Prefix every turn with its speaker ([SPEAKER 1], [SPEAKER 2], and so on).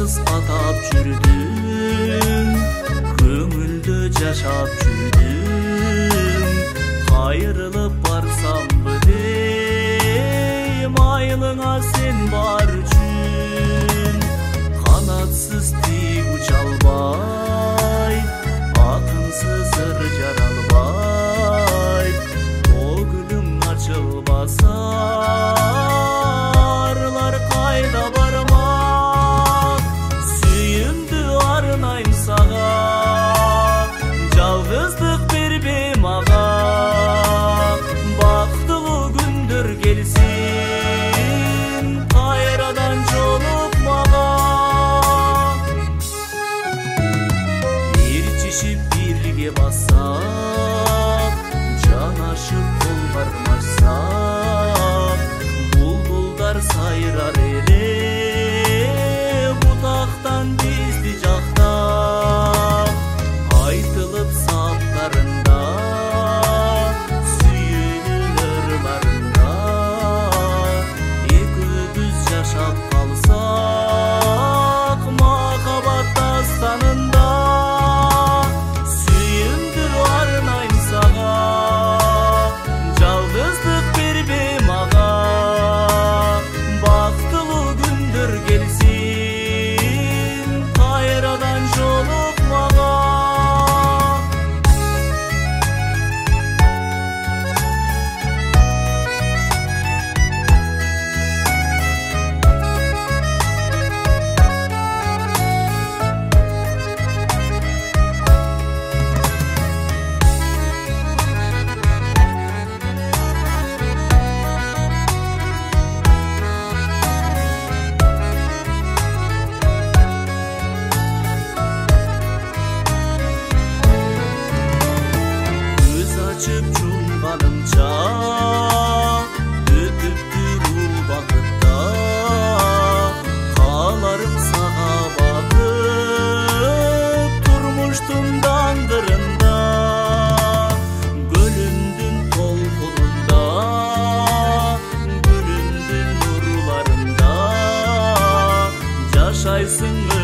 [SPEAKER 1] Канатсыз атап жүрдүм, көңүлдө жашап жүрдүм. Кайрылып барсамбы дейм, айылыңа сен бар үчүн. Канатсыз тик уча албай, атыңсыз ыр жаралбай. Көгүлүң ачылбаса, арлар кайда бармак? Сүйүмдү арнайм сага, жалгыздык бербе мага. Бактылуу күндөр келсин, кайрадан жолукмага. Ээрчишип бирге бассак, жанашып кол бармашсак, булбулдар сайрар эле бутактан бизди жактап. Айтылып саптарында, сүйүүнүн ырларында, экөөбүз жашап калсак махабат дастанында. Сүйүмдү арнайм сага, жалгыздык бербе мага. Бактылуу күндөр келсин, кайрадан жолукмага. Көз ачып жумганымча, өтүптүр убакытта. Кааларым сага батып, турмуштун даңдырында. Көлүмдүн толкунунда, күнүмдүн нурларында, жашайсың